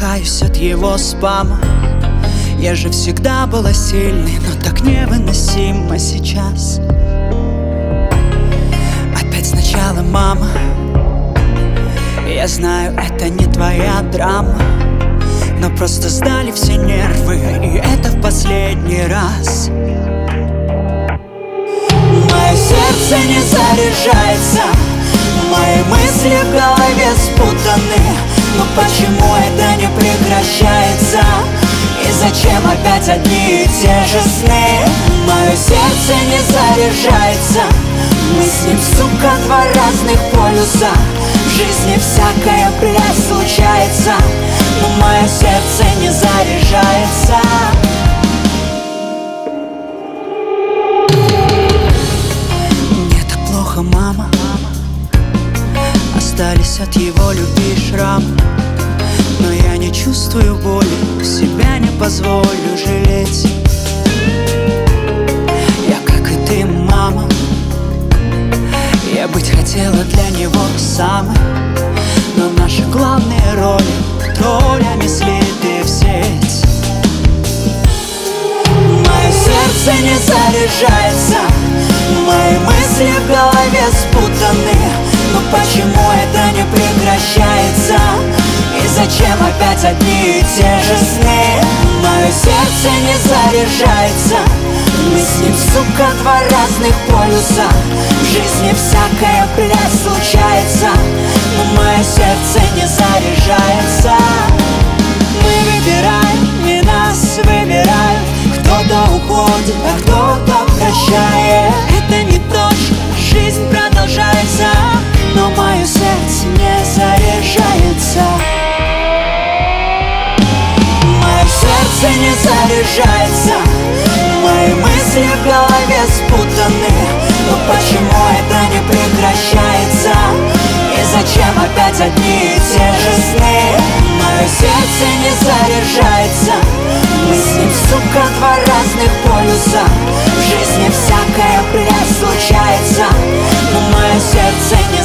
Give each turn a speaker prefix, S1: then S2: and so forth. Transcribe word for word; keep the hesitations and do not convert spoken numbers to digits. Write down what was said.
S1: задыхаюсь от его спама. Я же всегда была сильной, но так невыносимо сейчас. Опять сначала, мама. Я знаю, это не твоя драма, но просто сдали все нервы, и это в последний раз. Мое сердце не заряжается, мои мысли в голове спутаны. Но почему это не прекращается? И зачем опять одни и те же сны? Мое сердце не заряжается, мы с ним, сука, два разных полюса. В жизни всякое, блядь, случается, но мое сердце не заряжается. Мне так плохо, мама. Остались от его любви шрам, но я не чувствую боли, себя не позволю жалеть. Я, как и ты, мама, я быть хотела для него самой, но наши главные роли троллями слиты в сеть. Мое сердце не заряжается, мои мысли в голове спутаны. Но почему это не прекращается? И зачем опять одни и те же сны? Мое сердце не заряжается, мы с ним, сука, два разных полюса. В жизни всякое, блядь, случается, но мое сердце не заряжается. Мы выбираем, и нас выбирают. Кто-то уходит, а кто-то прощает. Это не точно, жизнь продолжается, но мое сердце не заряжается. Мое сердце не заряжается, мои мысли в голове спутаны. Но почему это не прекращается? И зачем опять одни и те же сны? Мое сердце не заряжается, мы с ним, сука, два разных полюса. В жизни всякое, блядь, случается, но мое сердце не